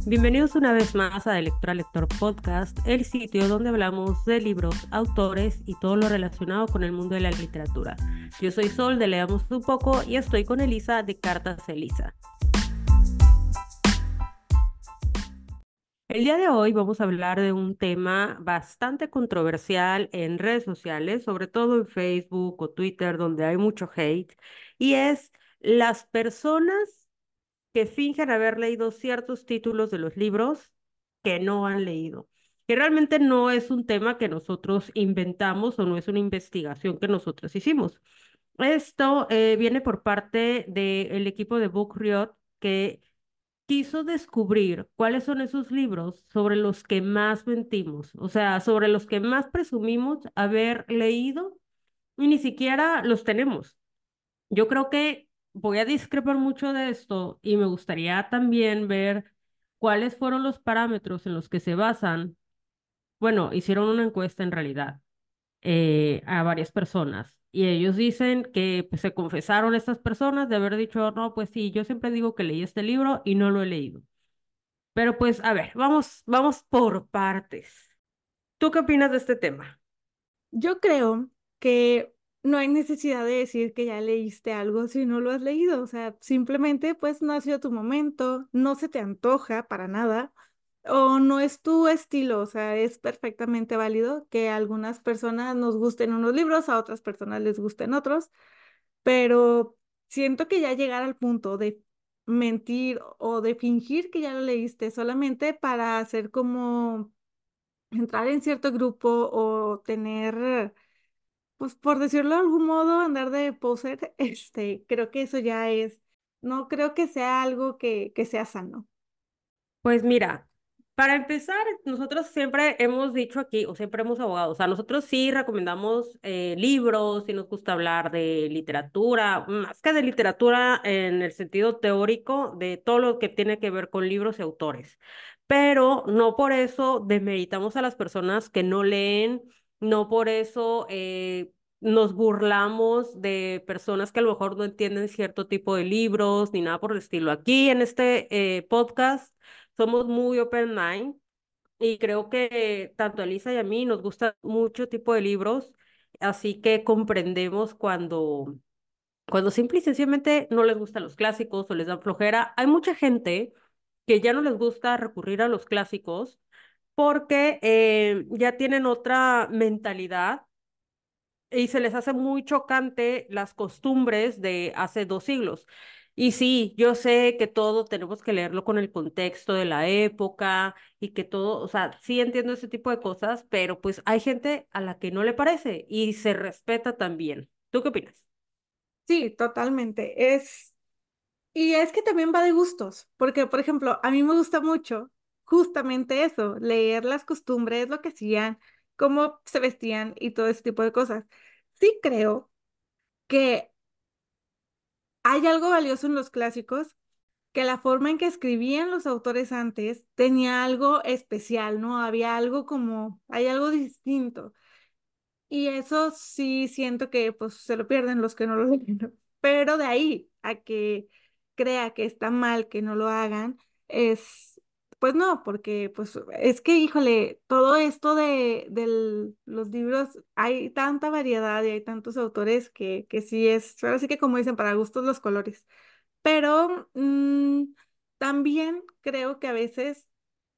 Bienvenidos una vez más a de Lector a Lector Podcast, el sitio donde hablamos de libros, autores y todo lo relacionado con el mundo de la literatura. Yo soy Sol de Leamos un poco y estoy con Elisa de Cartas Elisa. El día de hoy vamos a hablar de un tema bastante controversial en redes sociales, sobre todo en Facebook o Twitter, donde hay mucho hate, y es las personas que fingen haber leído ciertos títulos de los libros que no han leído, que realmente no es un tema que nosotros inventamos o no es una investigación que nosotros hicimos. Esto viene por parte del equipo de Book Riot que quiso descubrir cuáles son esos libros sobre los que más mentimos, o sea, sobre los que más presumimos haber leído y ni siquiera los tenemos. Yo creo que voy a discrepar mucho de esto y me gustaría también ver cuáles fueron los parámetros en los que se basan. Bueno, hicieron una encuesta en realidad a varias personas y ellos dicen que pues, se confesaron estas personas de haber dicho, no, pues sí, yo siempre digo que leí este libro y no lo he leído. Pero pues, a ver, vamos por partes. ¿Tú qué opinas de este tema? Yo creo que no hay necesidad de decir que ya leíste algo si no lo has leído. O sea, simplemente pues no ha sido tu momento, no se te antoja para nada o no es tu estilo. O sea, es perfectamente válido que a algunas personas nos gusten unos libros, a otras personas les gusten otros, pero siento que ya llegar al punto de mentir o de fingir que ya lo leíste solamente para hacer como entrar en cierto grupo o tener, pues por decirlo de algún modo, andar de poser, creo que eso ya es, no creo que sea algo que sea sano. Pues mira, para empezar, nosotros siempre hemos dicho aquí, o siempre hemos abogado, o sea, nosotros sí recomendamos libros, sí nos gusta hablar de literatura, más que de literatura en el sentido teórico, de todo lo que tiene que ver con libros y autores. Pero no por eso demeritamos a las personas que no leen, no por eso nos burlamos de personas que a lo mejor no entienden cierto tipo de libros, ni nada por el estilo. Aquí en este podcast somos muy open mind y creo que tanto a Elisa y a mí nos gusta mucho tipo de libros, así que comprendemos cuando simple y sencillamente no les gustan los clásicos o les dan flojera. Hay mucha gente que ya no les gusta recurrir a los clásicos porque ya tienen otra mentalidad y se les hace muy chocante las costumbres de hace 2 siglos. Y sí, yo sé que todo tenemos que leerlo con el contexto de la época y que todo, o sea, sí entiendo ese tipo de cosas, pero pues hay gente a la que no le parece y se respeta también. ¿Tú qué opinas? Sí, totalmente. Y es que también va de gustos, porque, por ejemplo, a mí me gusta mucho justamente eso, leer las costumbres, lo que hacían, cómo se vestían y todo ese tipo de cosas. Sí creo que hay algo valioso en los clásicos, que la forma en que escribían los autores antes tenía algo especial, ¿no? Había algo como, hay algo distinto. Y eso sí siento que pues se lo pierden los que no lo leen, ¿no? Pero de ahí a que crea que está mal que no lo hagan, es, pues no, porque pues es que, híjole, todo esto de los libros, hay tanta variedad y hay tantos autores que sí es, ahora sí que como dicen, para gustos los colores. Pero también creo que a veces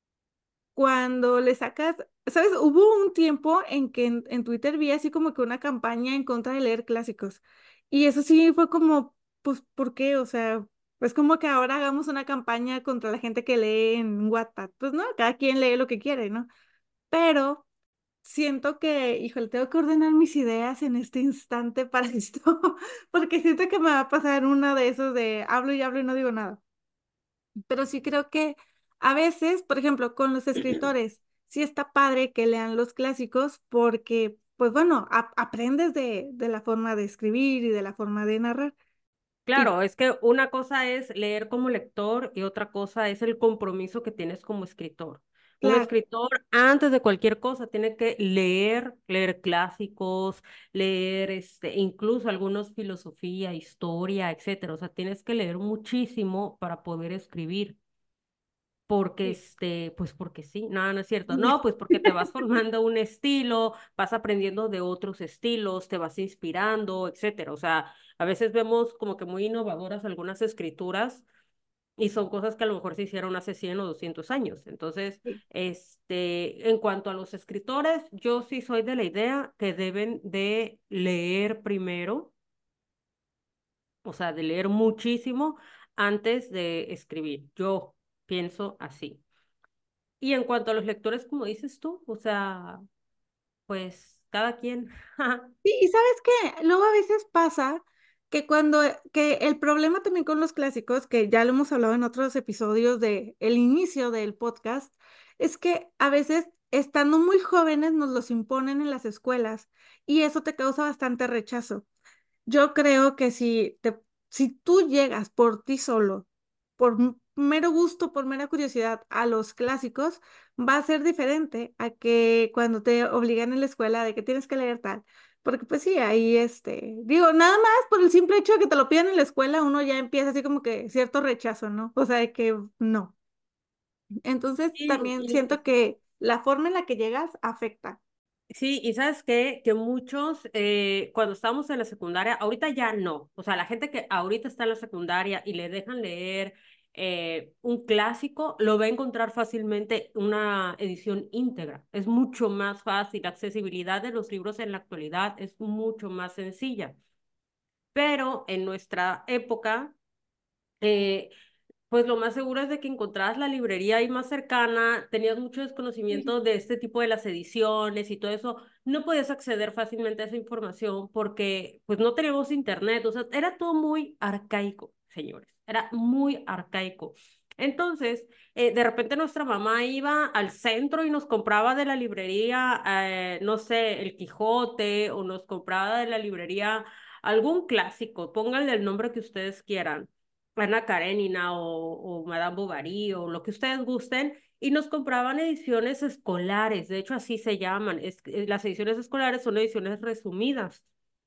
cuando le sacas, ¿sabes? Hubo un tiempo en que en Twitter vi así como que una campaña en contra de leer clásicos. Y eso sí fue como, pues, ¿por qué? O sea, pues como que ahora hagamos una campaña contra la gente que lee en Wattpad. Pues no, cada quien lee lo que quiere, ¿no? Pero siento que, híjole, tengo que ordenar mis ideas en este instante para esto, porque siento que me va a pasar una de esos de hablo y no digo nada. Pero sí creo que a veces, por ejemplo, con los escritores, sí está padre que lean los clásicos porque, pues bueno, aprendes de la forma de escribir y de la forma de narrar. Y Claro, es que una cosa es leer como lector y otra cosa es el compromiso que tienes como escritor. Un claro, escritor, antes de cualquier cosa, tiene que leer clásicos, leer incluso algunos filosofía, historia, etcétera. O sea, tienes que leer muchísimo para poder escribir. porque Sí. pues porque sí, no, no es cierto, no, pues porque te vas formando un estilo, vas aprendiendo de otros estilos, te vas inspirando, etcétera. O sea, a veces vemos como que muy innovadoras algunas escrituras y son cosas que a lo mejor se hicieron hace 100 o 200 años. Entonces, Sí. en cuanto a los escritores, yo sí soy de la idea que deben de leer primero, o sea, de leer muchísimo antes de escribir. Yo pienso así. Y en cuanto a los lectores, como dices tú, o sea, pues cada quien. Sí, y sabes qué, luego a veces pasa que que el problema también con los clásicos, que ya lo hemos hablado en otros episodios de el inicio del podcast, es que a veces estando muy jóvenes nos los imponen en las escuelas y eso te causa bastante rechazo. Yo creo que si tú llegas por ti solo, mero gusto, por mera curiosidad a los clásicos, va a ser diferente a que cuando te obligan en la escuela de que tienes que leer tal. Porque pues sí, ahí digo, nada más por el simple hecho de que te lo pidan en la escuela, uno ya empieza así como que cierto rechazo, ¿no? O sea, de que no. Entonces Sí, también siento que la forma en la que llegas afecta. sí, y sabes qué, que muchos, cuando estábamos en la secundaria, ahorita ya no, o sea, la gente que ahorita está en la secundaria y le dejan leer un clásico, lo va a encontrar fácilmente una edición íntegra. Es mucho más fácil, la accesibilidad de los libros en la actualidad es mucho más sencilla. Pero en nuestra época, eh, pues lo más seguro es de que encontrabas la librería ahí más cercana, tenías mucho desconocimiento de este tipo de las ediciones y todo eso, no podías acceder fácilmente a esa información porque pues no teníamos internet, o sea, era todo muy arcaico, señores, era muy arcaico. Entonces, de repente nuestra mamá iba al centro y nos compraba de la librería, no sé, El Quijote o nos compraba de la librería algún clásico, pónganle el nombre que ustedes quieran. Ana Karenina o Madame Bovary o lo que ustedes gusten, y nos compraban ediciones escolares, de hecho así se llaman, las ediciones escolares son ediciones resumidas.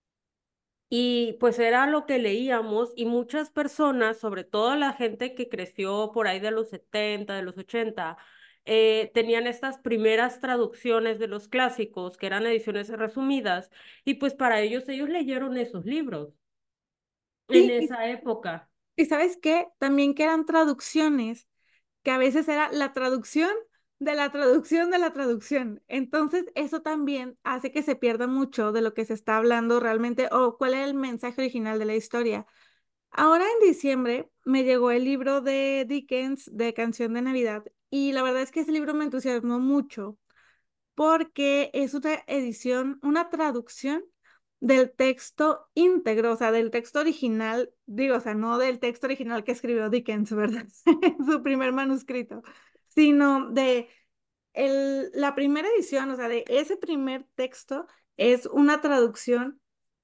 Y pues era lo que leíamos y muchas personas, sobre todo la gente que creció por ahí de los 70 de los 80 tenían estas primeras traducciones de los clásicos, que eran ediciones resumidas, y pues para ellos leyeron esos libros en Sí, esa época. y ¿sabes qué? También que eran traducciones, que a veces era la traducción de la traducción de la traducción. Entonces, eso también hace que se pierda mucho de lo que se está hablando realmente o cuál es el mensaje original de la historia. Ahora en diciembre me llegó el libro de Dickens de Canción de Navidad y la verdad es que ese libro me entusiasmó mucho porque es una edición, una traducción del texto íntegro, o sea, del texto original, digo, o sea, no del texto original que escribió Dickens, ¿verdad? En su primer manuscrito, sino de la primera edición, o sea, de ese primer texto es una traducción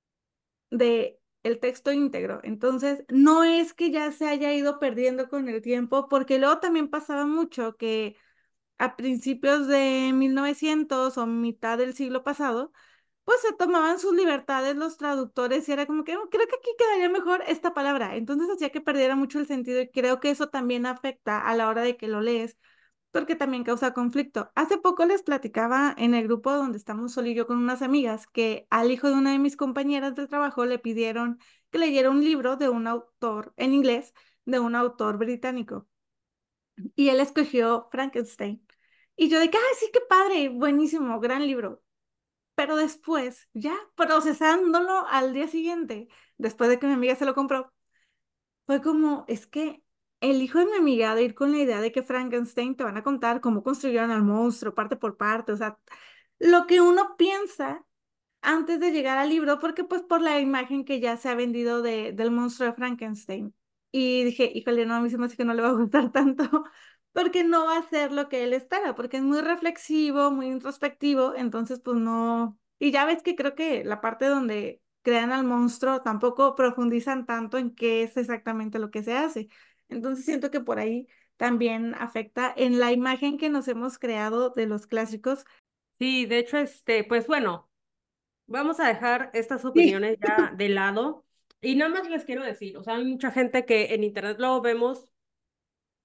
de el texto íntegro. Entonces, no es que ya se haya ido perdiendo con el tiempo, porque luego también pasaba mucho que a principios de 1900 o mitad del siglo pasado, pues se tomaban sus libertades los traductores y era como que "Oh, creo que aquí quedaría mejor esta palabra". Entonces hacía que perdiera mucho el sentido y creo que eso también afecta a la hora de que lo lees, porque también causa conflicto. Hace poco les platicaba en el grupo donde estamos Sol y yo con unas amigas que al hijo de una de mis compañeras del trabajo le pidieron que leyera un libro de un autor en inglés, de un autor británico y él escogió Frankenstein. Y yo de que, ay, sí, qué padre, buenísimo, gran libro. Pero después, ya procesándolo al día siguiente, después de que mi amiga se lo compró, fue como, es que el hijo de mi amiga de ir con la idea de que Frankenstein te van a contar cómo construyeron al monstruo parte por parte, o sea, lo que uno piensa antes de llegar al libro, porque pues por la imagen que ya se ha vendido del monstruo de Frankenstein. Y dije, híjole, no, a mí se me hace que no le va a gustar tanto, porque no va a ser lo que él espera, porque es muy reflexivo, muy introspectivo, entonces pues no. Y ya ves que creo que la parte donde crean al monstruo tampoco profundizan tanto en qué es exactamente lo que se hace. Entonces siento que por ahí también afecta en la imagen que nos hemos creado de los clásicos. Sí, de hecho, pues bueno, vamos a dejar estas Sí. opiniones ya de lado y nada más les quiero decir, o sea, hay mucha gente que en internet luego vemos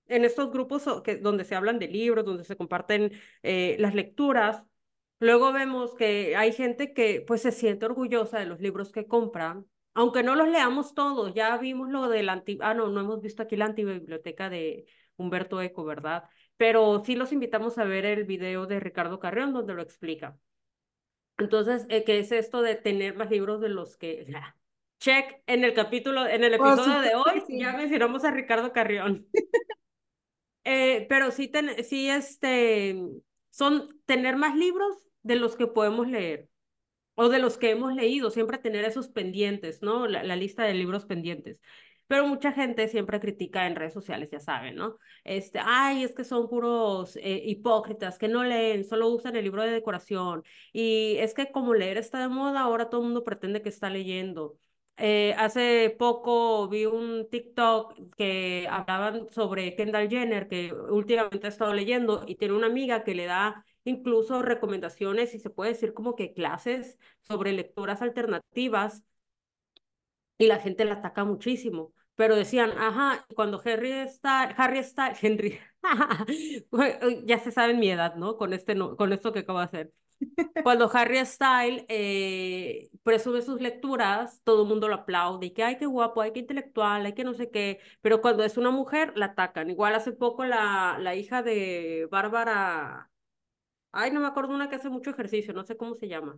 en estos grupos donde se hablan de libros, donde se comparten las lecturas, luego vemos que hay gente que pues se siente orgullosa de los libros que compran, aunque no los leamos todos. Ya vimos lo del no, no hemos visto aquí la antibiblioteca de Humberto Eco, ¿verdad? Pero sí los invitamos a ver el video de Ricardo Carrión donde lo explica. Entonces, ¿qué es esto de tener más libros de los que... Check en el capítulo, en el Por episodio de supuesto que hoy, ya sí. mencionamos a Ricardo Carrión. Pero sí, sí, son tener más libros de los que podemos leer o de los que hemos leído, siempre tener esos pendientes, ¿no? La lista de libros pendientes. Pero mucha gente siempre critica en redes sociales, ya saben, ¿no? Ay, es que son puros hipócritas que no leen, solo usan el libro de decoración. Y es que como leer está de moda, ahora todo el mundo pretende que está leyendo. Hace poco vi un TikTok que hablaban sobre Kendall Jenner, que últimamente ha estado leyendo y tiene una amiga que le da incluso recomendaciones y se puede decir como que clases sobre lecturas alternativas y la gente la ataca muchísimo. Pero decían, ajá, cuando Henry, ya se sabe mi edad, ¿no? Con no, con esto que acabo de hacer. Cuando Harry Styles presume sus lecturas, todo el mundo lo aplaude y que, ay, qué guapo, ay, qué intelectual, ay, que no sé qué. Pero cuando es una mujer, la atacan. Igual hace poco la hija de Bárbara, ay, no me acuerdo una que hace mucho ejercicio, no sé cómo se llama.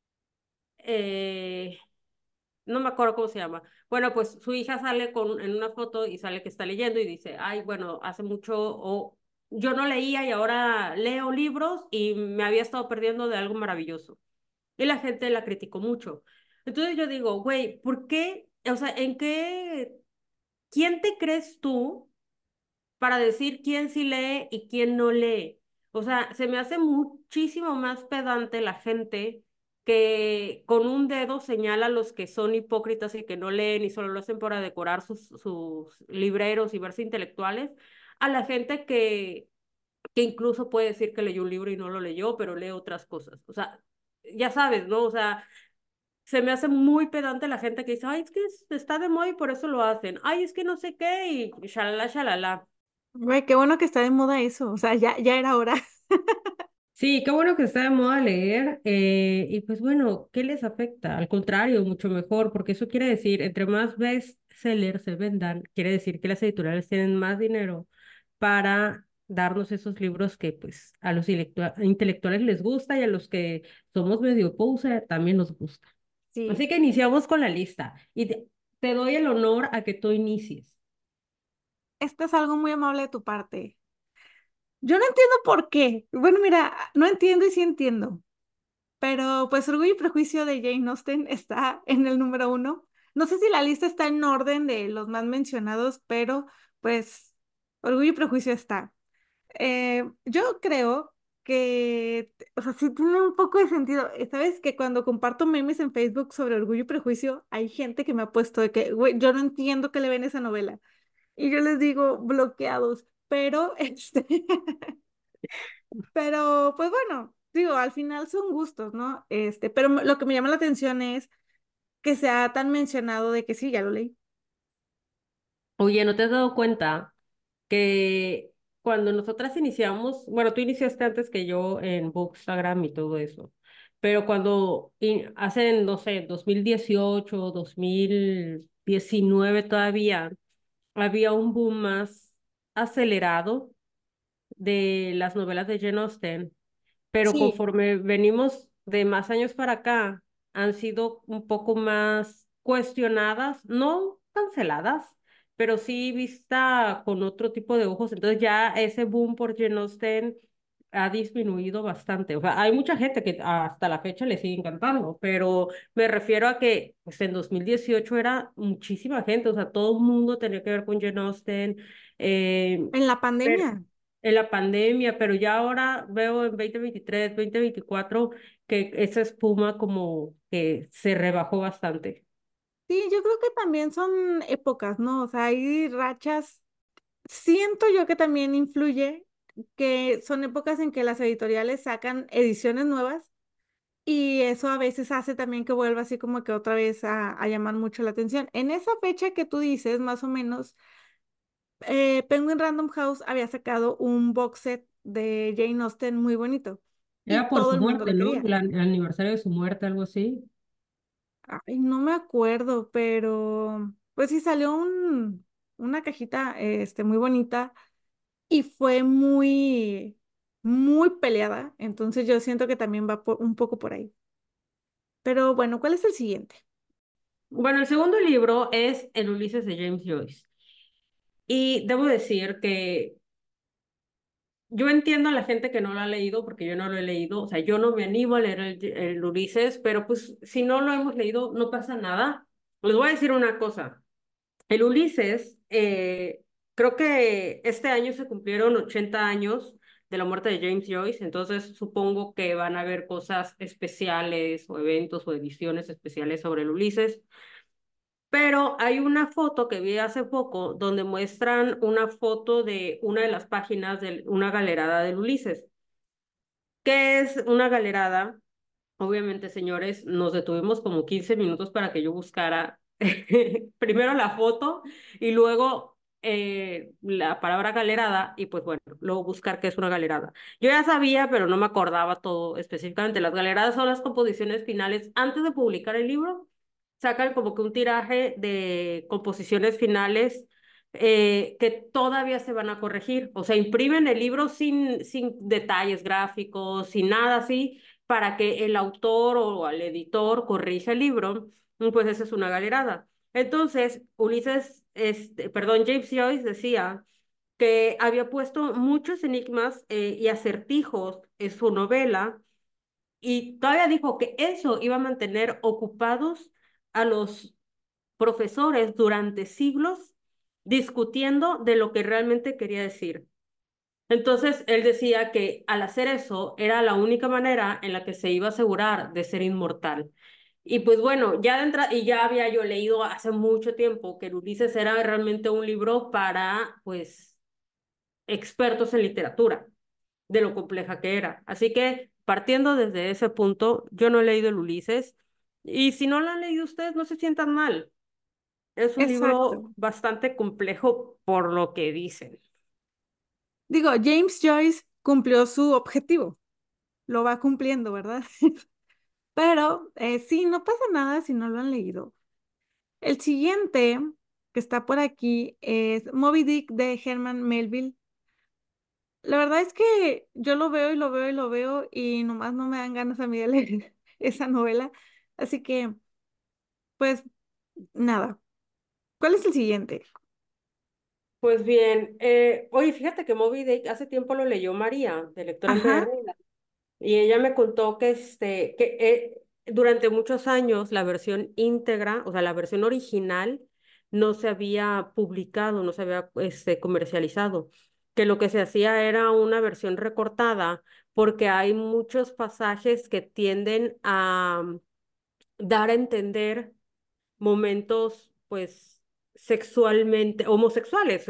Eh, no me acuerdo cómo se llama. Bueno, pues su hija sale en una foto y sale que está leyendo y dice, ay, bueno, hace mucho, o yo no leía y ahora leo libros y me había estado perdiendo de algo maravilloso. Y la gente la criticó mucho. Entonces yo digo, güey, ¿por qué? O sea, ¿quién te crees tú para decir quién sí lee y quién no lee? O sea, se me hace muchísimo más pedante la gente que con un dedo señala a los que son hipócritas y que no leen y solo lo hacen para decorar sus libreros y verse intelectuales, a la gente que incluso puede decir que leyó un libro y no lo leyó, pero lee otras cosas. O sea, ya sabes, ¿no? O sea, se me hace muy pedante la gente que dice, ay, es que está de moda y por eso lo hacen. Ay, es que no sé qué y shalala, shalala. Güey, qué bueno que está de moda eso. O sea, ya era hora. Sí, qué bueno que está de moda leer y pues bueno, ¿qué les afecta? Al contrario, mucho mejor, porque eso quiere decir, entre más bestsellers se vendan, quiere decir que las editoriales tienen más dinero para darnos esos libros que pues a los intelectuales les gusta y a los que somos medio poser también nos gusta. Sí, Así que iniciamos con la lista y te doy el honor a que tú inicies. esto es algo muy amable de tu parte. Yo no entiendo por qué. Bueno, mira, no entiendo y sí entiendo. Pero pues Orgullo y Prejuicio de Jane Austen está en el número uno. No sé si la lista está en orden de los más mencionados, pero pues Orgullo y Prejuicio está. Yo creo que, o sea, sí tiene un poco de sentido. ¿Sabes? Que cuando comparto memes en Facebook sobre Orgullo y Prejuicio, hay gente que me ha puesto de que, güey, yo no entiendo qué le ven a esa novela. Y yo les digo, bloqueados. Pero, pero, pues bueno, digo, al final son gustos, ¿no? Pero lo que me llama la atención es que sea tan mencionado de que sí, ya lo leí. Oye, ¿no te has dado cuenta que cuando nosotras iniciamos, bueno, tú iniciaste antes que yo en Bookstagram y todo eso, pero cuando hacen, no sé, 2018, 2019 todavía, había un boom más acelerado de las novelas de Jane Austen, pero Sí, conforme venimos de más años para acá, han sido un poco más cuestionadas, no canceladas, pero sí vista con otro tipo de ojos. Entonces ya ese boom por Jane Austen ha disminuido bastante. O sea, hay mucha gente que hasta la fecha le sigue encantando, pero me refiero a que pues en 2018 era muchísima gente, o sea, todo el mundo tenía que ver con Jane Austen. Eh, en la pero pandemia. en la pandemia, pero ya ahora veo en 2023, 2024 que esa espuma como que se rebajó bastante. Sí, yo creo que también son épocas, ¿no? O sea, hay rachas. Siento yo que también influye que son épocas en que las editoriales sacan ediciones nuevas y eso a veces hace también que vuelva así como que otra vez a llamar mucho la atención. En esa fecha que tú dices, más o menos, Penguin Random House había sacado un box set de Jane Austen muy bonito Era y por todo su el mundo muerte, lo ¿no? quería. El aniversario de su muerte, algo así. Ay, no me acuerdo, pero pues sí salió una cajita muy bonita y fue muy peleada. Entonces yo siento que también va un poco por ahí. Pero bueno, ¿cuál es el siguiente? Bueno, el segundo libro es El Ulises de James Joyce. Y debo decir que yo entiendo a la gente que no lo ha leído, porque yo no lo he leído. O sea, yo no me animo a leer el Ulises, pero pues si no lo hemos leído, no pasa nada. Les voy a decir una cosa. El Ulises, creo que este año se cumplieron 80 años de la muerte de James Joyce, entonces supongo que van a haber cosas especiales o eventos o ediciones especiales sobre el Ulises. Pero hay una foto que vi hace poco donde muestran una foto de una de las páginas de una galerada del Ulises. ¿Qué es una galerada? Obviamente, señores, nos detuvimos como 15 minutos para que yo buscara primero la foto y luego la palabra galerada y pues bueno, luego buscar qué es una galerada. Yo ya sabía, pero no me acordaba todo específicamente. Las galeradas son las composiciones finales antes de publicar el libro. Sacan como que un tiraje de composiciones finales que todavía se van a corregir. O sea, imprimen el libro sin detalles gráficos, sin nada así para que el autor o el editor corrija el libro, pues esa es una galerada. Entonces, perdón, James Joyce decía que había puesto muchos enigmas y acertijos en su novela y todavía dijo que eso iba a mantener ocupados a los profesores durante siglos discutiendo de lo que realmente quería decir. Entonces, él decía que al hacer eso era la única manera en la que se iba a asegurar de ser inmortal. Y pues bueno, ya de entrada, y ya había yo leído hace mucho tiempo que el Ulises era realmente un libro para, pues, expertos en literatura, de lo compleja que era. Así que, partiendo desde ese punto, yo no he leído el Ulises, y si no lo han leído ustedes, no se sientan mal. Es un Exacto. libro bastante complejo por lo que dicen. Digo, James Joyce cumplió su objetivo, lo va cumpliendo, ¿verdad? Pero sí, no pasa nada si no lo han leído. El siguiente que está por aquí es Moby Dick de Herman Melville. La verdad es que yo lo veo y lo veo y lo veo y nomás no me dan ganas a mí de leer esa novela. Así que, pues nada. ¿Cuál es el siguiente? Pues bien, oye, fíjate que Moby Dick hace tiempo lo leyó María, de Lectora Ajá. Empedernida, y ella me contó que durante muchos años la versión íntegra, o sea, la versión original, no se había publicado, no se había comercializado, que lo que se hacía era una versión recortada, porque hay muchos pasajes que tienden a dar a entender momentos, pues, sexualmente, homosexuales,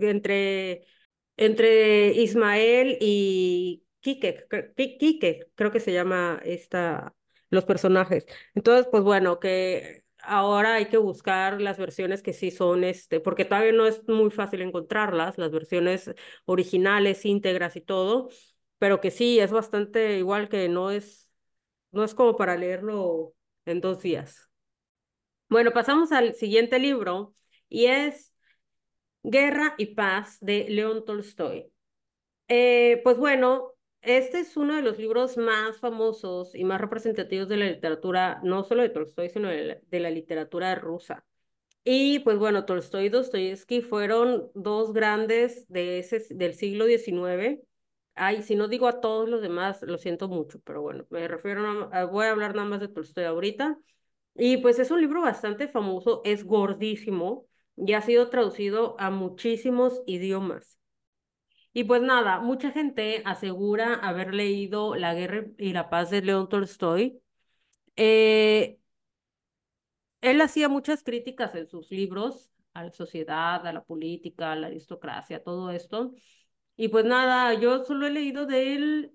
entre Ismael y Quique, Quique, creo que se llama los personajes. Entonces, pues bueno, que ahora hay que buscar las versiones que sí son, porque todavía no es muy fácil encontrarlas, las versiones originales, íntegras y todo, pero que sí, es bastante igual que no es como para leerlo en 2 días. Bueno, pasamos al siguiente libro y es Guerra y Paz de León Tolstoy. Pues bueno, este es uno de los libros más famosos y más representativos de la literatura, no solo de Tolstoy, sino de la literatura rusa. Y pues bueno, Tolstoy y Dostoyevsky fueron dos grandes del siglo XIX. Ay, si no digo a todos los demás, lo siento mucho, pero bueno, me refiero voy a hablar nada más de Tolstoy ahorita. Y pues es un libro bastante famoso, es gordísimo y ha sido traducido a muchísimos idiomas. Y pues nada, mucha gente asegura haber leído La Guerra y la Paz de León Tolstoy. Eh, Él hacía muchas críticas en sus libros a la sociedad, a la política, a la aristocracia, todo esto. Y pues nada, yo solo he leído de él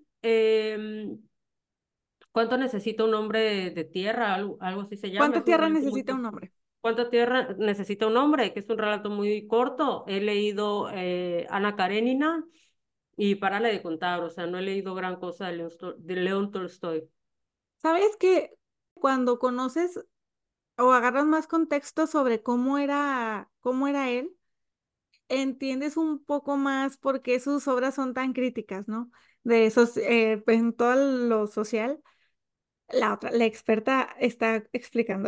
¿Cuánto necesita un hombre de tierra? Algo así se llama. ¿Cuánta Es un tierra gran necesita clásico. un hombre? ¿Cuánta tierra necesita un hombre? Que es un relato muy corto. He leído Ana Karenina y párale de contar, o sea, no he leído gran cosa de León Tolstoy. ¿Sabes que cuando conoces o agarras más contexto sobre cómo era él, entiendes un poco más por qué sus obras son tan críticas, ¿no? De esos, en todo lo social, la experta está explicando.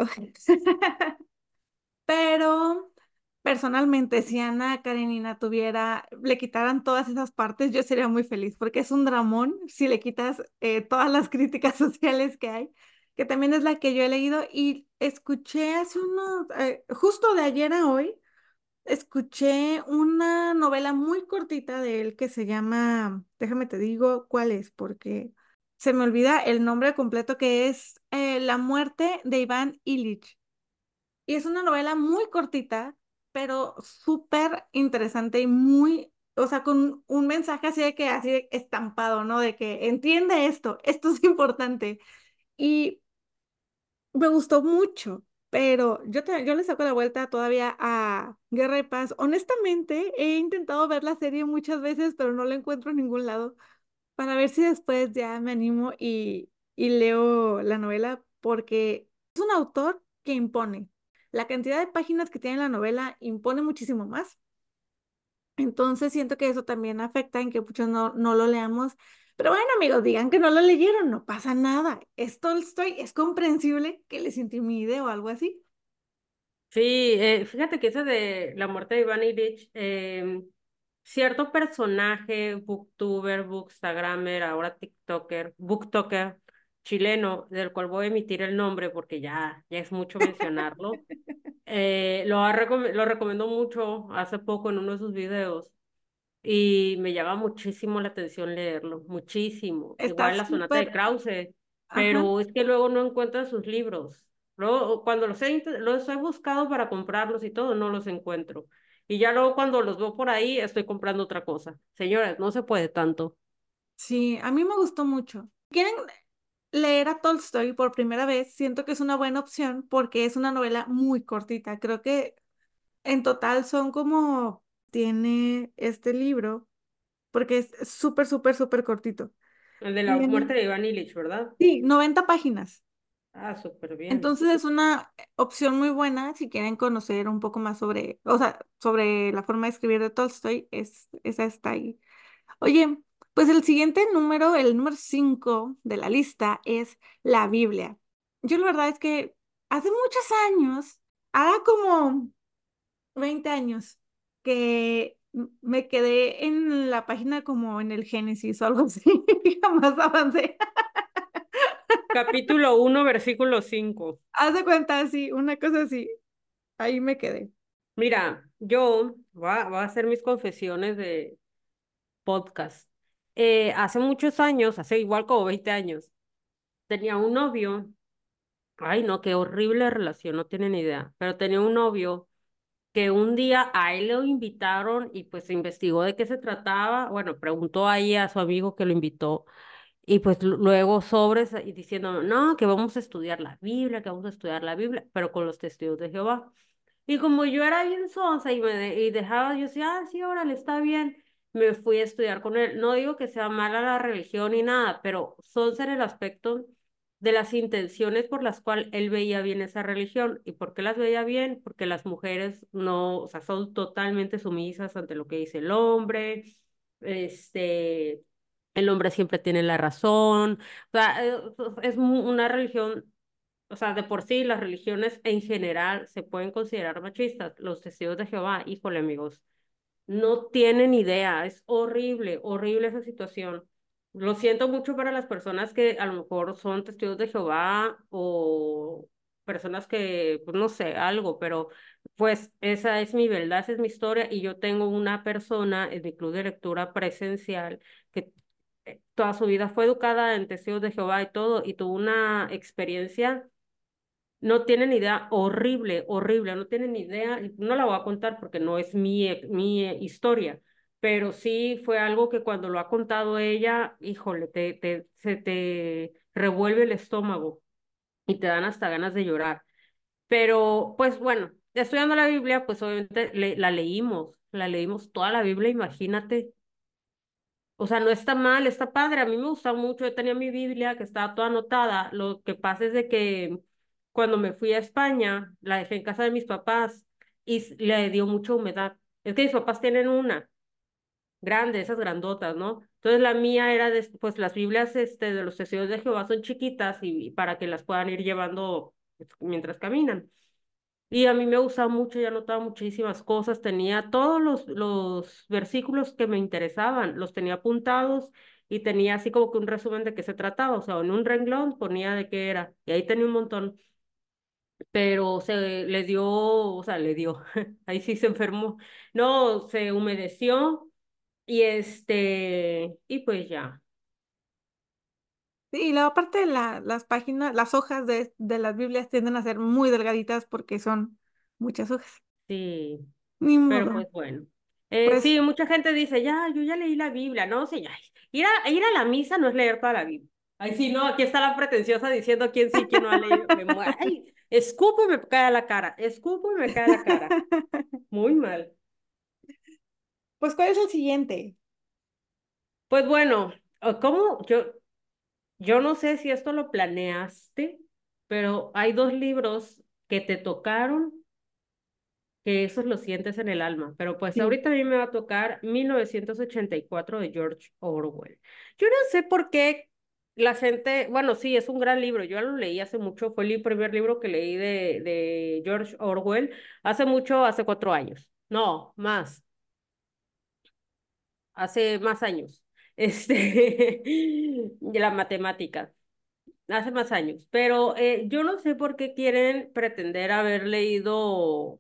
Pero personalmente, si Ana Karenina le quitaran todas esas partes, yo sería muy feliz, porque es un dramón si le quitas todas las críticas sociales que hay, que también es la que yo he leído y escuché justo de ayer a hoy, escuché una novela muy cortita de él que se llama, déjame te digo cuál es, porque se me olvida el nombre completo, que es La muerte de Iván Ilich. Y es una novela muy cortita, pero súper interesante y muy, o sea, con un mensaje así de estampado, ¿no? De que entiende esto es importante. Y me gustó mucho, pero yo le saco la vuelta todavía a Guerra y Paz. Honestamente, he intentado ver la serie muchas veces, pero no la encuentro en ningún lado, para ver si después ya me animo y leo la novela, porque es un autor que impone. La cantidad de páginas que tiene la novela impone muchísimo más. Entonces siento que eso también afecta en que muchos no lo leamos. Pero bueno, amigos, digan que no lo leyeron, no pasa nada. Es Tolstoy, es comprensible que les intimide o algo así. Sí, fíjate que ese de la muerte de Iván Ilich, cierto personaje, booktuber, bookstagrammer, ahora TikToker, booktoker chileno, del cual voy a emitir el nombre porque ya es mucho mencionarlo, lo recomendó mucho hace poco en uno de sus videos y me llama muchísimo la atención leerlo, muchísimo. Está Igual la sonata de súper, Krause, ajá. pero es que luego no encuentro sus libros. Luego, cuando los he buscado para comprarlos y todo, no los encuentro. Y ya luego cuando los veo por ahí, estoy comprando otra cosa. Señores, no se puede tanto. Sí, a mí me gustó mucho. ¿Quieren leer a Tolstoy por primera vez? Siento que es una buena opción porque es una novela muy cortita. Creo que en total tiene este libro, porque es súper, súper, súper cortito. El de la muerte Tiene, de Iván Ilich, ¿verdad? sí, 90 páginas. Ah, súper bien. Entonces es una opción muy buena si quieren conocer un poco más sobre, o sea, sobre la forma de escribir de Tolstoy, esa está ahí. Oye, pues el siguiente número, el número 5 de la lista es la Biblia. Yo la verdad es que hace muchos años, hará como 20 años, que me quedé en la página como en el Génesis o algo así, y jamás avancé. Capítulo 1, versículo 5. Haz de cuenta, así, una cosa así, ahí me quedé. Mira, yo voy a hacer mis confesiones de podcast. Hace muchos años, hace igual como 20 años, tenía un novio. Ay, no, qué horrible relación, no tienen idea. Pero tenía un novio que un día a él lo invitaron y pues investigó de qué se trataba. Bueno, preguntó ahí a su amigo que lo invitó y pues luego sobres y diciendo, no, que vamos a estudiar la Biblia, que vamos a estudiar la Biblia, pero con los testigos de Jehová. Y como yo era bien sonsa y dejaba, yo decía, ah, sí, órale, está bien, me fui a estudiar con él. No digo que sea mala la religión ni nada, pero sonsa en el aspecto de las intenciones por las cuales él veía bien esa religión. ¿Y por qué las veía bien? Porque las mujeres no, o sea, son totalmente sumisas ante lo que dice el hombre, este, el hombre siempre tiene la razón. O sea, es una religión, o sea, de por sí las religiones en general se pueden considerar machistas. Los testigos de Jehová, híjole amigos, no tienen idea, es horrible, horrible esa situación. Lo siento mucho para las personas que a lo mejor son testigos de Jehová o personas que, pues no sé, algo, pero pues esa es mi verdad, esa es mi historia y yo tengo una persona en mi club de lectura presencial que toda su vida fue educada en testigos de Jehová y todo y tuvo una experiencia, no tienen idea, horrible, horrible, no tienen idea, y no la voy a contar porque no es mi historia, pero sí fue algo que cuando lo ha contado ella, híjole, se te revuelve el estómago y te dan hasta ganas de llorar. Pero, pues bueno, estudiando la Biblia, pues obviamente la leímos toda la Biblia, imagínate. O sea, no está mal, está padre. A mí me gusta mucho. Yo tenía mi Biblia que estaba toda anotada. Lo que pasa es de que cuando me fui a España, la dejé en casa de mis papás y le dio mucha humedad. Es que mis papás tienen una grande, esas grandotas, ¿no? Entonces la mía era de, pues las Biblias de los Testigos de Jehová son chiquitas y para que las puedan ir llevando pues, mientras caminan. Y a mí me gustaba mucho, ya anotaba muchísimas cosas, tenía todos los versículos que me interesaban, los tenía apuntados y tenía así como que un resumen de qué se trataba, o sea, en un renglón ponía de qué era, y ahí tenía un montón, pero se le dio, o sea, le dio, ahí sí se enfermó, no, se humedeció y y pues ya, Sí, y luego aparte las páginas, las hojas de las Biblias tienden a ser muy delgaditas porque son muchas hojas. sí. Ni Pero modo. pues bueno. Pues, Sí, mucha gente dice, ya, yo ya leí la Biblia, ¿no? Sí, ya. Ir a la misa no es leer toda la Biblia. Ay, sí, no, aquí está la pretenciosa diciendo quién sí, quién no ha leído. Me muero. Ay, escupo y me cae a la cara. Escupo y me cae a la cara. Muy mal. pues, ¿cuál es el siguiente? Pues bueno, ¿cómo? Yo no sé si esto lo planeaste, pero hay dos libros que te tocaron que esos lo sientes en el alma. Pero pues Sí. ahorita a mí me va a tocar 1984 de George Orwell. Yo no sé por qué la gente, bueno, sí, es un gran libro, yo lo leí hace mucho, fue el primer libro que leí de George Orwell, hace mucho, hace 4 años, no, más, hace más años, de la matemática. Hace más años, pero yo no sé por qué quieren pretender haber leído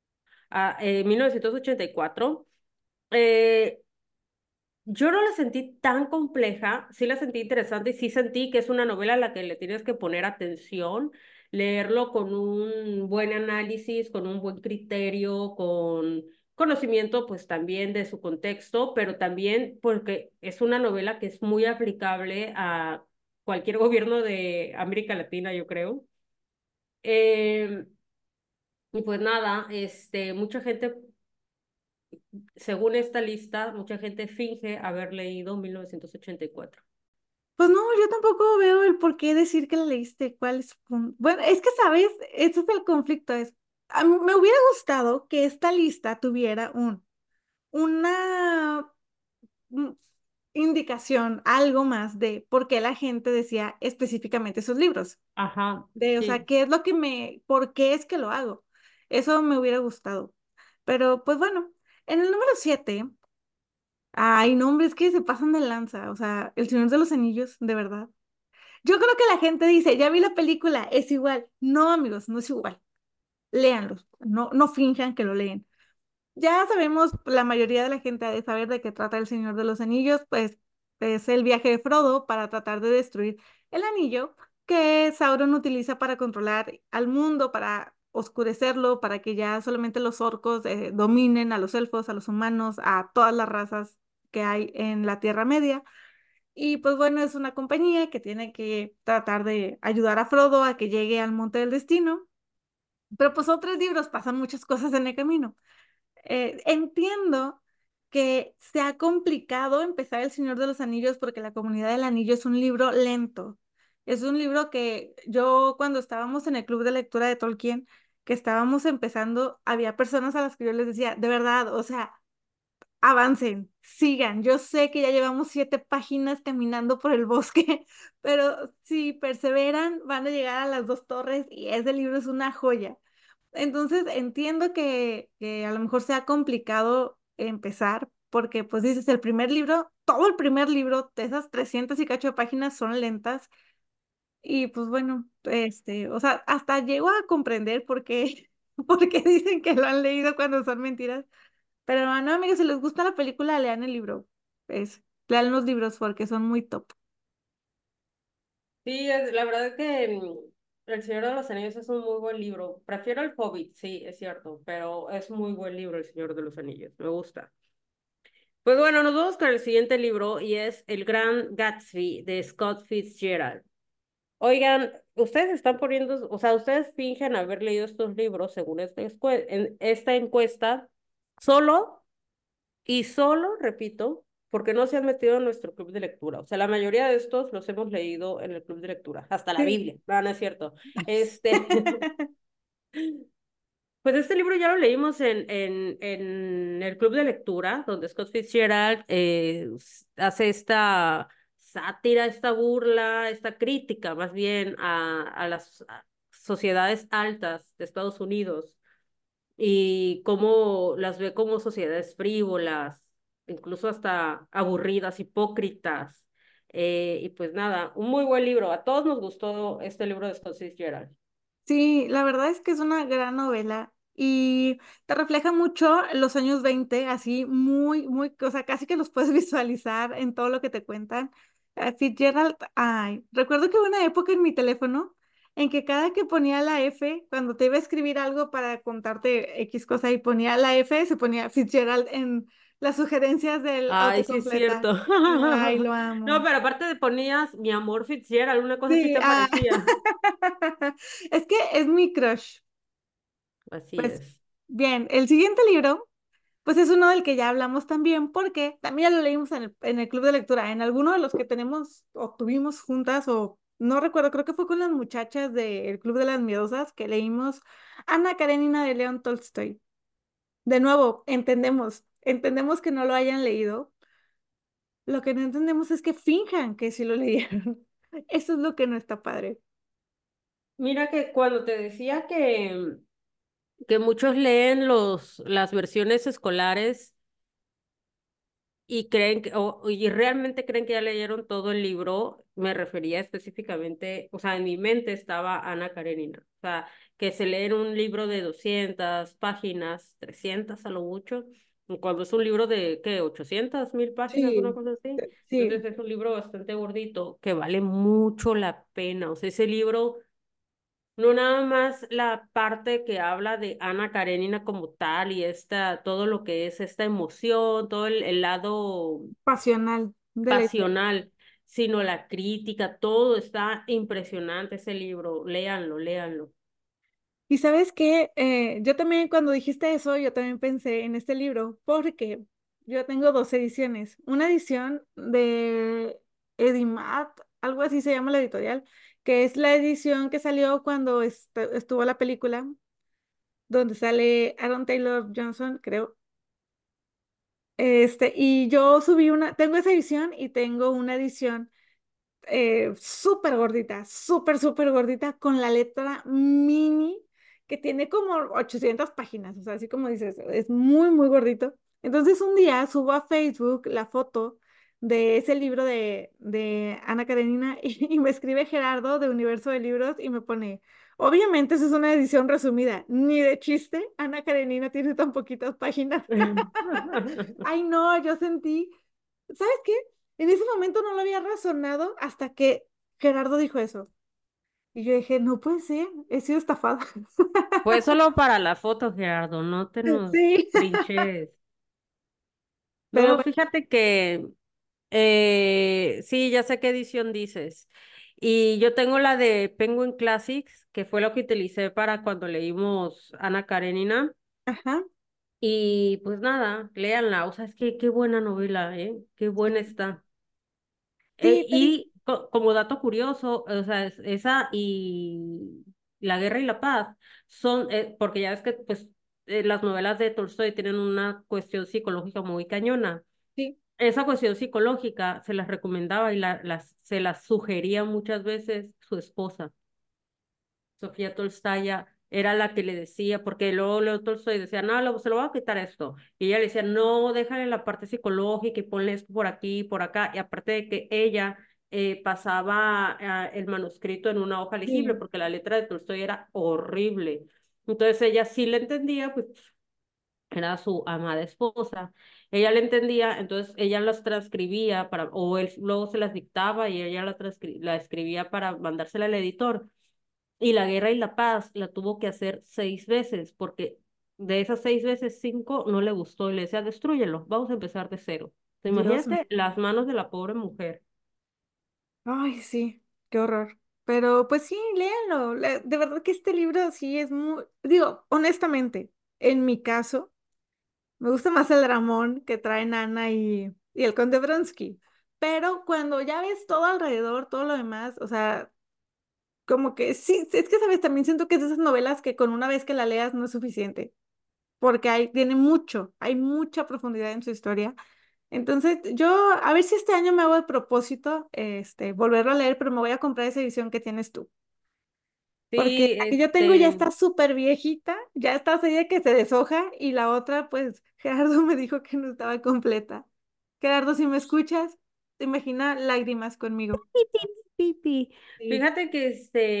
1984. Eh, yo no la sentí tan compleja, sí la sentí interesante y sí sentí que es una novela a la que le tienes que poner atención, leerlo con un buen análisis, con un buen criterio, con conocimiento pues también de su contexto, pero también porque es una novela que es muy aplicable a cualquier gobierno de América Latina, yo creo. Eh, y pues nada, mucha gente según esta lista, mucha gente finge haber leído 1984. Pues no, yo tampoco veo el por qué decir que la leíste, cuál es su punto. Bueno, es que, ¿sabes? Ese es el conflicto. A mí me hubiera gustado que esta lista tuviera una mm, indicación, algo más de por qué la gente decía específicamente esos libros. Ajá, O sea, sí. qué es lo que por qué es que lo hago. Eso me hubiera gustado. Pero, pues bueno, en el número 7, hay nombres que se pasan de lanza. O sea, El Señor de los Anillos, de verdad. Yo creo que la gente dice, ya vi la película, es igual. No, amigos, no es igual. Léanlos, no, no finjan que lo leen. Ya sabemos, la mayoría de la gente ha de saber de qué trata El Señor de los Anillos, pues es el viaje de Frodo para tratar de destruir el anillo que Sauron utiliza para controlar al mundo, para oscurecerlo, para que ya solamente los orcos dominen a los elfos, a los humanos, a todas las razas que hay en la Tierra Media. Y pues bueno, es una compañía que tiene que tratar de ayudar a Frodo a que llegue al Monte del Destino. Pero pues son 3 libros, pasan muchas cosas en el camino. Entiendo que se ha complicado empezar El Señor de los Anillos porque La Comunidad del Anillo es un libro lento. Es un libro que yo cuando estábamos en el club de lectura de Tolkien, que estábamos empezando, había personas a las que yo les decía, de verdad, o sea, avancen, sigan. Yo sé que ya llevamos 7 páginas caminando por el bosque, pero si perseveran, van a llegar a las 2 torres y ese libro es una joya. Entonces entiendo que a lo mejor sea complicado empezar, porque pues dices, el primer libro, todo el primer libro, de esas 300 y cacho de páginas son lentas, y pues bueno, o sea, hasta llego a comprender por qué, por qué dicen que lo han leído cuando son mentiras. Pero no, amigos, si les gusta la película, lean el libro. Lean los libros porque son muy top. Sí, la verdad que El Señor de los Anillos es un muy buen libro. Prefiero El Hobbit, sí, es cierto, pero es muy buen libro El Señor de los Anillos, me gusta. Pues bueno, nos vamos con el siguiente libro y es El Gran Gatsby de Scott Fitzgerald. Oigan, ustedes están poniendo, o sea, ustedes fingen haber leído estos libros según en esta encuesta, solo y solo, repito, porque no se han metido en nuestro club de lectura. O sea, la mayoría de estos los hemos leído en el club de lectura, hasta la Sí. Biblia. No, no es cierto. Este, Pues este libro ya lo leímos en el club de lectura, donde Scott Fitzgerald hace esta sátira, esta burla, esta crítica más bien a las sociedades altas de Estados Unidos y cómo las ve como sociedades frívolas, incluso hasta aburridas, hipócritas. Y pues nada, un muy buen libro. A todos nos gustó este libro de Scott Fitzgerald. Sí, la verdad es que es una gran novela y te refleja mucho los años 20, así muy, o sea, casi que los puedes visualizar en todo lo que te cuentan. Fitzgerald, ay, recuerdo que hubo una época en mi teléfono en que cada que ponía la F, cuando te iba a escribir algo para contarte X cosa y ponía la F, se ponía Fitzgerald en las sugerencias del Ay, sí es autocompleta. cierto. Ay, lo No, amo. pero aparte de ponías mi amor Fitzgerald, una cosa así Sí, te parecía. es que es mi crush. Así Pues es. bien, el siguiente libro, pues es uno del que ya hablamos también, porque también ya lo leímos en el club de lectura, en alguno de los que tenemos o tuvimos juntas, o no recuerdo, creo que fue con las muchachas del Club de las Miedosas que leímos Ana Karenina de León Tolstoy. De nuevo, entendemos que no lo hayan leído. Lo que no entendemos es que finjan que sí lo leyeron. Eso es lo que no está padre. Mira que cuando te decía que muchos leen las versiones escolares y creen y realmente creen que ya leyeron todo el libro, me refería específicamente, o sea, en mi mente estaba Ana Karenina. O sea, que se leen un libro de 200 páginas, 300 a lo mucho, y cuando es un libro de, ¿qué? 800.000 páginas, una Sí, cosa así. sí, Entonces es un libro bastante gordito que vale mucho la pena. O sea, ese libro no nada más la parte que habla de Ana Karenina como tal y todo lo que es esta emoción, todo el lado pasional de la historia. pasional, sino la crítica, todo está impresionante ese libro. Léanlo, léanlo. Y sabes qué, yo también cuando dijiste eso, yo también pensé en este libro, porque yo tengo dos ediciones. Una edición de Edimat, algo así se llama la editorial, que es la edición que salió cuando estuvo la película, donde sale Aaron Taylor Johnson, creo. Y yo subí tengo esa edición y tengo una edición súper gordita, súper gordita, con la letra mini, que tiene como 800 páginas, o sea, así como dices, es muy gordito. Entonces un día subo a Facebook la foto de ese libro de Ana Karenina y me escribe Gerardo de Universo de Libros y me pone, obviamente esa es una edición resumida, ni de chiste, Ana Karenina tiene tan poquitas páginas. Ay, no, yo sentí, ¿sabes qué? En ese momento no lo había razonado hasta que Gerardo dijo eso. Y yo dije, no puede ser, he sido estafada. Fue solo para la foto, Gerardo, no te nos Sí, trinches. pero No, bueno, fíjate que sí, ya sé qué edición dices. Y yo tengo la de Penguin Classics, que fue lo que utilicé para cuando leímos Ana Karenina. ajá, Y pues nada, léanla. O sea, es que qué buena novela, ¿eh? Qué buena sí, está. sí, Como dato curioso, o sea, esa y La Guerra y la Paz son, porque ya ves que pues las novelas de Tolstoy tienen una cuestión psicológica muy cañona. sí, Esa cuestión psicológica se las recomendaba y se las sugería muchas veces su esposa. Sofía Tolstaya era la que le decía, porque luego Leo Tolstoy decía, no, se lo voy a quitar esto. Y ella le decía, no, déjale la parte psicológica y ponle esto por aquí, por acá. Y aparte de que ella pasaba el manuscrito en una hoja legible, sí, porque la letra de Tolstoy era horrible. Entonces ella sí le entendía, pues era su amada esposa. Ella le entendía, entonces ella las transcribía o él luego se las dictaba y ella la escribía para mandársela al editor. Y La Guerra y la Paz la tuvo que hacer 6 veces, porque de esas 6 veces, 5 no le gustó y le decía, destrúyelo, vamos a empezar de cero. Dios mío. Imagínate las manos de la pobre mujer. Ay, sí, qué horror. Pero pues sí, léanlo. De verdad que este libro sí es muy, digo, honestamente, en mi caso, me gusta más el Ramón que traen Ana y el Conde Bronsky. Pero cuando ya ves todo alrededor, todo lo demás, o sea, como que sí, es que, ¿sabes? También siento que es de esas novelas que con una vez que la leas no es suficiente, porque tiene mucho, hay mucha profundidad en su historia. Entonces, yo, a ver si este año me hago de propósito, volverlo a leer, pero me voy a comprar esa edición que tienes tú. Porque Sí, la que yo tengo ya está súper viejita, ya está así de que se deshoja y la otra, pues Gerardo me dijo que no estaba completa. Gerardo, si me escuchas, te imagina lágrimas conmigo. Pipi. Sí. Fíjate que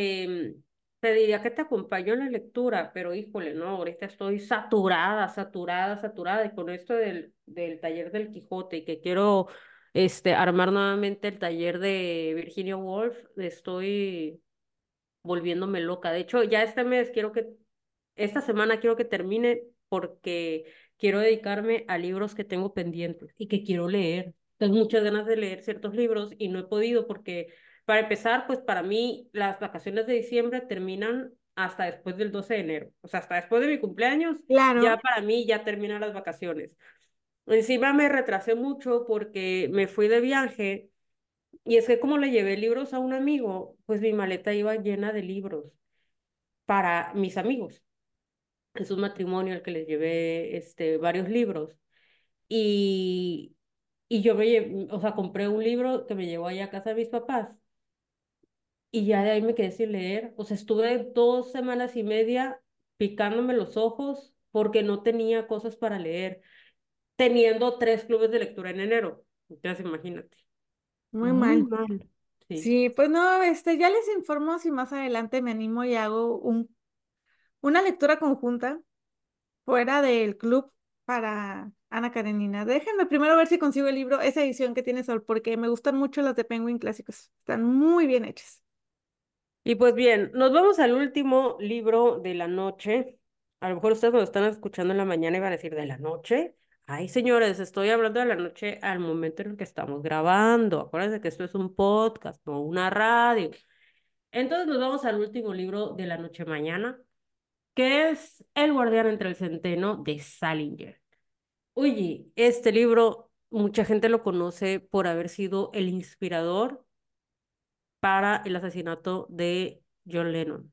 te diría que te acompaño en la lectura, pero híjole, no, ahorita estoy saturada, saturada, saturada, y con esto del taller del Quijote y que quiero armar nuevamente el taller de Virginia Woolf, estoy volviéndome loca. De hecho, ya este mes esta semana quiero que termine porque quiero dedicarme a libros que tengo pendientes y que quiero leer. Tengo muchas ganas de leer ciertos libros y no he podido porque, para empezar, pues para mí las vacaciones de diciembre terminan hasta después del 12 de enero. O sea, hasta después de mi cumpleaños, ya Claro, para mí ya terminan las vacaciones. Encima me retrasé mucho porque me fui de viaje y es que como le llevé libros a un amigo, pues mi maleta iba llena de libros para mis amigos. Es un matrimonio al que les llevé varios libros. Y, y yo o sea, compré un libro que me llevó allá a casa de mis papás. Y ya de ahí me quedé sin leer. O sea, estuve 2 semanas y media picándome los ojos porque no tenía cosas para leer, teniendo 3 clubes de lectura en enero. Entonces, imagínate. muy Muy mal. mal. Sí. Sí, pues no, ya les informo si más adelante me animo y hago una lectura conjunta fuera del club para Ana Karenina. Déjenme primero ver si consigo el libro, esa edición que tiene Sol, porque me gustan mucho las de Penguin clásicos. Están muy bien hechas. Y pues bien, nos vamos al último libro de la noche. A lo mejor ustedes nos están escuchando en la mañana y van a decir, ¿de la noche? Ay, señores, estoy hablando de la noche al momento en el que estamos grabando. Acuérdense que esto es un podcast, no una radio. Entonces nos vamos al último libro de la noche mañana, que es El guardián entre el centeno de Salinger. Oye, este libro, mucha gente lo conoce por haber sido el inspirador para el asesinato de John Lennon.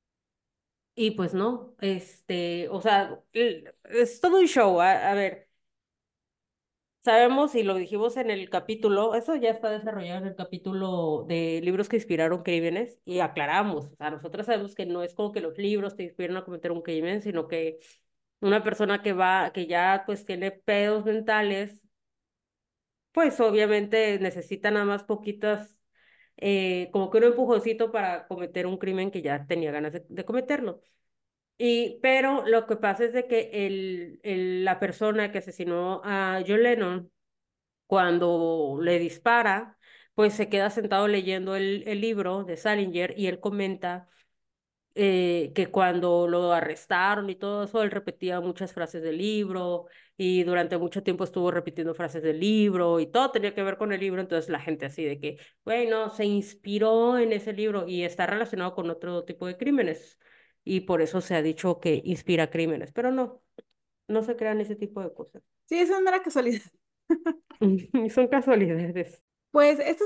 Y pues no, o sea, es todo un show. A ver, sabemos y lo dijimos en el capítulo, eso ya está desarrollado en el capítulo de libros que inspiraron crímenes y aclaramos, o sea, nosotros sabemos que no es como que los libros te inspiran a cometer un crimen, sino que una persona que ya pues tiene pedos mentales, pues obviamente necesita nada más poquitas, como que un empujoncito para cometer un crimen que ya tenía ganas de cometerlo. Pero lo que pasa es de que la persona que asesinó a John Lennon, cuando le dispara, pues se queda sentado leyendo el libro de Salinger y él comenta que cuando lo arrestaron y todo eso, él repetía muchas frases del libro y durante mucho tiempo estuvo repitiendo frases del libro y todo tenía que ver con el libro, entonces la gente así de que, bueno, se inspiró en ese libro y está relacionado con otro tipo de crímenes y por eso se ha dicho que inspira crímenes, pero no, no se crean ese tipo de cosas. Sí, es una mera casualidad. Son casualidades. Pues estos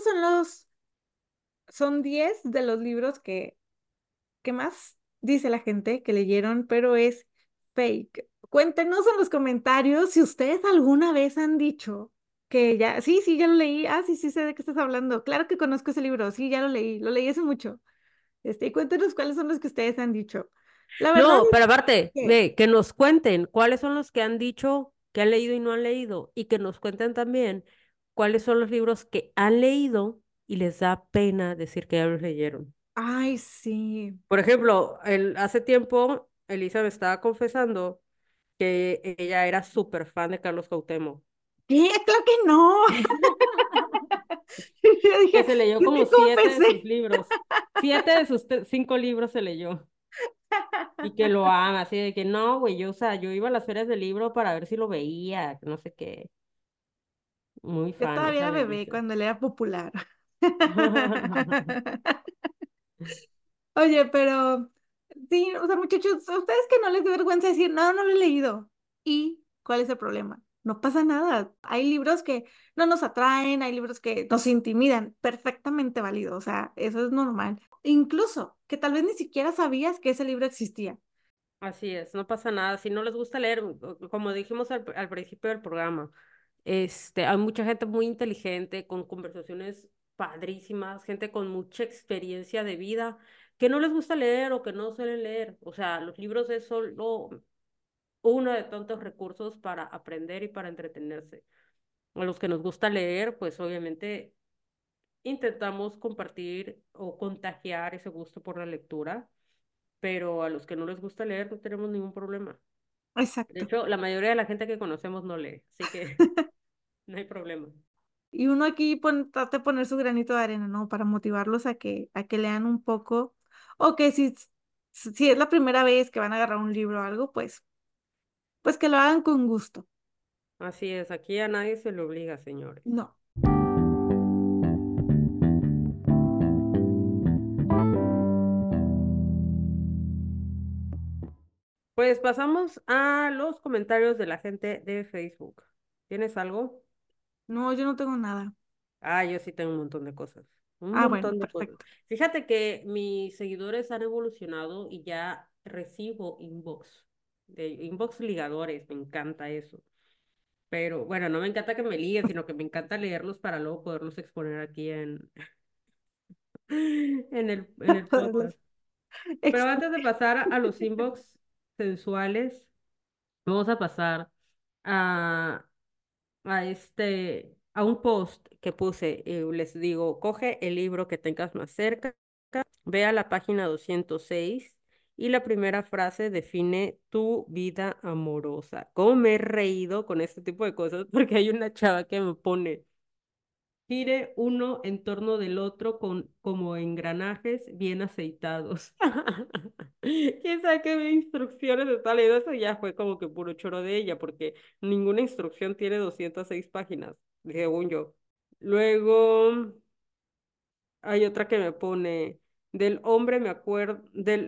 son 10 de los libros que más dice la gente que leyeron, pero es fake. Cuéntenos en los comentarios si ustedes alguna vez han dicho que ya, sí, sí, ya lo leí, ah, sí, sí, sé de qué estás hablando, claro que conozco ese libro, sí, ya lo leí hace mucho. Y cuéntenos cuáles son los que ustedes han dicho. La verdad No, es pero aparte, que, ve, que nos cuenten cuáles son los que han dicho que han leído y no han leído, y que nos cuenten también cuáles son los libros que han leído y les da pena decir que ya los leyeron. ay, sí. Por ejemplo, hace tiempo Elisa me estaba confesando que ella era súper fan de Carlos Cuauhtémoc, ¿Qué? Claro que no. Yo que dije, se leyó yo como te 7 de sus confesé. libros. 7 de sus 5 libros se leyó. Y que lo ama, así de que no, güey, o sea, yo iba a las ferias del libro para ver si lo veía, que no sé qué. Muy Yo fan todavía esa era de bebé Elisa. cuando él era popular. Oye, pero sí, o sea, muchachos, ¿a ustedes que no les da vergüenza decir, no, no lo he leído? ¿Y cuál es el problema? No pasa nada. Hay libros que no nos atraen, hay libros que nos intimidan, perfectamente válido, o sea, eso es normal. Incluso que tal vez ni siquiera sabías que ese libro existía. Así es, no pasa nada. Si no les gusta leer, como dijimos al principio del programa, hay mucha gente muy inteligente, con conversaciones padrísimas, gente con mucha experiencia de vida, que no les gusta leer o que no suelen leer. O sea, los libros es solo uno de tantos recursos para aprender y para entretenerse. A los que nos gusta leer, pues obviamente intentamos compartir o contagiar ese gusto por la lectura, pero a los que no les gusta leer no tenemos ningún problema. De Exacto. hecho, la mayoría de la gente que conocemos no lee, así que no hay problema. Y uno aquí trata de poner su granito de arena, ¿no? Para motivarlos a que lean un poco. O que si es la primera vez que van a agarrar un libro o algo, pues que lo hagan con gusto. Así es, aquí a nadie se le obliga, señores. No. Pues pasamos a los comentarios de la gente de Facebook. ¿Tienes algo? No, yo no tengo nada. Ah, yo sí tengo un montón de cosas. Un Ah, bueno, montón de cosas. perfecto. Fíjate que mis seguidores han evolucionado y ya recibo inbox ligadores, me encanta eso. Pero bueno, no me encanta que me liguen, sino que me encanta leerlos para luego poderlos exponer aquí en el Poderlos podcast. Pero antes de exponer. pasar a los inbox sensuales, vamos a pasar a, a un post que puse. Les digo, coge el libro que tengas más cerca, ve a la página 206 y la primera frase define tu vida amorosa. ¿Cómo me he reído con este tipo de cosas? Porque hay una chava que me pone. Gire uno en torno del otro con como engranajes bien aceitados. ¿Quién sabe qué instrucciones está leyendo? Eso ya fue como que puro choro de ella, porque ninguna instrucción tiene 206 páginas, según yo. Luego hay otra que me pone, del hombre me acuerdo,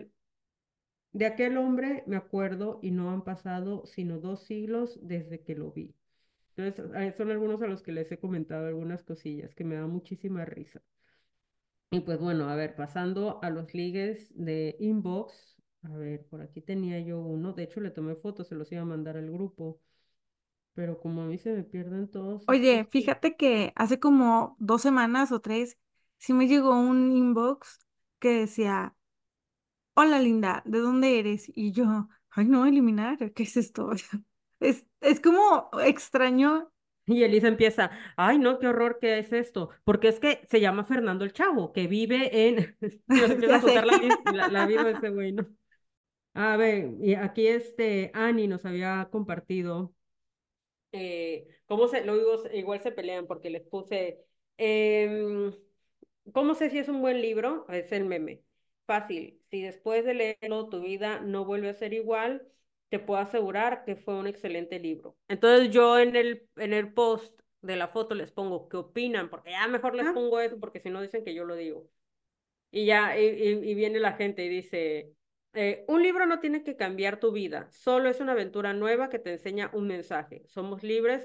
de aquel hombre me acuerdo y no han pasado sino 2 siglos desde que lo vi. Entonces, son algunos a los que les he comentado algunas cosillas que me da muchísima risa. Y pues bueno, a ver, pasando a los ligues de inbox. A ver, por aquí tenía yo uno. De hecho, le tomé fotos, se los iba a mandar al grupo. Pero como a mí se me pierden todos Oye, estos. fíjate que hace como 2 semanas o 3, sí me llegó un inbox que decía, hola Linda, ¿de dónde eres? Y yo, ay no, eliminar, ¿qué es esto? Es como extraño. Y Elisa empieza, ay, no, qué horror, ¿qué es esto? Porque es que se llama Fernando el Chavo, que vive en... Y nos empieza Ya a contar sé. la vida de ese güey, ¿no? A ver, y aquí Annie nos había compartido cómo lo digo, igual se pelean porque les puse, em, ¿cómo sé si es un buen libro? Es el meme. Fácil, si después de leerlo tu vida no vuelve a ser igual, te puedo asegurar que fue un excelente libro. Entonces yo en el post de la foto les pongo, ¿qué opinan? Porque ya mejor les Ah, pongo eso porque si no dicen que yo lo digo. Y ya, y viene la gente y dice, un libro no tiene que cambiar tu vida, solo es una aventura nueva que te enseña un mensaje. Somos libres,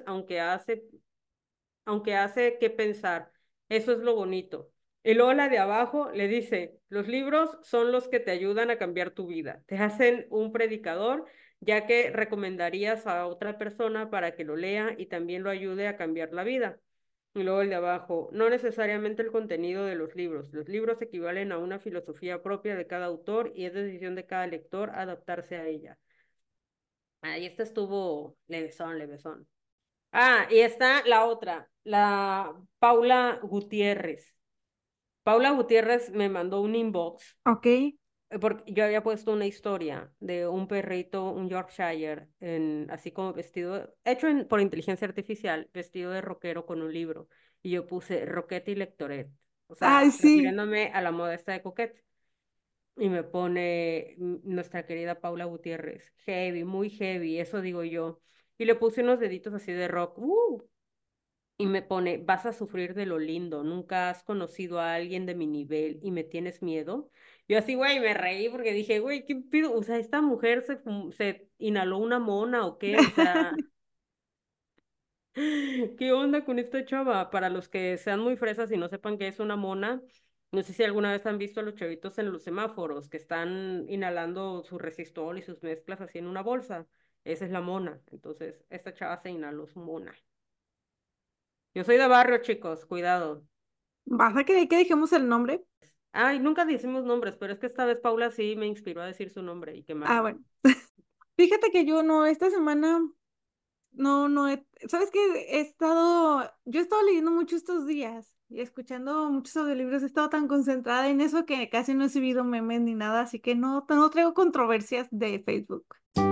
aunque hace que pensar. Eso es lo bonito. Y luego la de abajo le dice, los libros son los que te ayudan a cambiar tu vida. Te hacen un predicador, ya que recomendarías a otra persona para que lo lea y también lo ayude a cambiar la vida. Y luego el de abajo, no necesariamente el contenido de los libros. Los libros equivalen a una filosofía propia de cada autor y es decisión de cada lector adaptarse a ella. Ahí esta estuvo levesón, levesón. Ah, y está la otra, la Paula Gutiérrez. Paula Gutiérrez me mandó un inbox ok. porque yo había puesto una historia de un perrito, un Yorkshire, así como vestido, hecho por inteligencia artificial, vestido de rockero con un libro. Y yo puse Roquette y Lectoret, o Ay, sea, sí. refiriéndome a la moda esta de Coquette. Y me pone nuestra querida Paula Gutiérrez, heavy, muy heavy, eso digo yo. Y le puse unos deditos así de rock. y me pone, vas a sufrir de lo lindo, nunca has conocido a alguien de mi nivel y me tienes miedo. Yo así, güey, me reí porque dije, güey, ¿qué pido? O sea, esta mujer se inhaló una mona o qué, o sea, ¿qué onda con esta chava? Para los que sean muy fresas y no sepan qué es una mona, no sé si alguna vez han visto a los chavitos en los semáforos que están inhalando su resistol y sus mezclas así en una bolsa. Esa es la mona. Entonces, esta chava se inhaló su mona. Yo soy de barrio, chicos, cuidado. ¿Vas a querer que dejemos el nombre? Ay, nunca decimos nombres, pero es que esta vez Paula sí me inspiró a decir su nombre y Ah, quemarla. bueno. Fíjate que yo no, esta semana no ¿sabes qué? Yo he estado leyendo mucho estos días y escuchando muchos audiolibros, he estado tan concentrada en eso que casi no he subido memes ni nada, así que no traigo controversias de Facebook.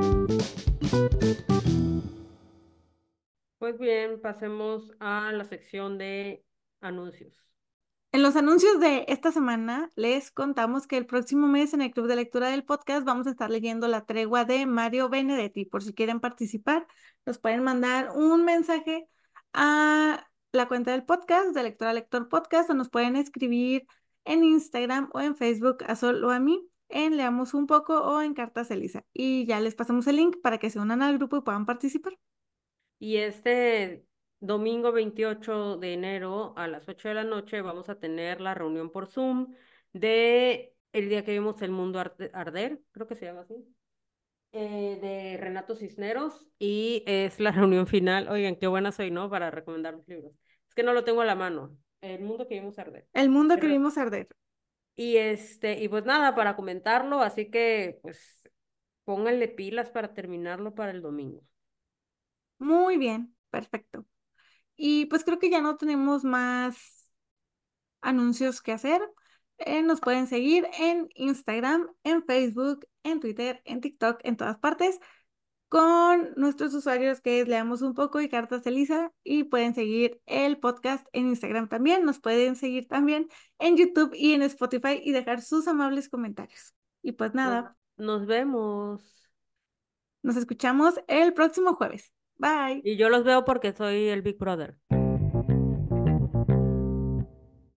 Pues bien, pasemos a la sección de anuncios. En los anuncios de esta semana les contamos que el próximo mes en el Club de Lectura del Podcast vamos a estar leyendo La Tregua de Mario Benedetti. Por si quieren participar, nos pueden mandar un mensaje a la cuenta del podcast, de Lectora Lector Podcast, o nos pueden escribir en Instagram o en Facebook a Sol o a mí en Leamos un poco o en Cartas Elisa. Y ya les pasamos el link para que se unan al grupo y puedan participar. Y este domingo 28 de enero a las 8 de la noche vamos a tener la reunión por Zoom de el día que vimos el mundo arder, creo que se llama así, de Renato Cisneros y es la reunión final. Oigan, qué buena soy, ¿no? Para recomendar los libros. Es que no lo tengo a la mano. El mundo que vimos arder. El mundo que Pero- vimos arder. y pues nada, para comentarlo, así que pues pónganle pilas para terminarlo para el domingo. Muy bien, perfecto. Y pues creo que ya no tenemos más anuncios que hacer. Nos pueden seguir en Instagram, en Facebook, en Twitter, en TikTok, en todas partes, con nuestros usuarios que es Leamos un poco y Cartas Elisa. Y pueden seguir el podcast en Instagram también. Nos pueden seguir también en YouTube y en Spotify y dejar sus amables comentarios. Y pues Nos, nada, nos vemos. nos escuchamos el próximo jueves. Bye. Y yo los veo porque soy el Big Brother.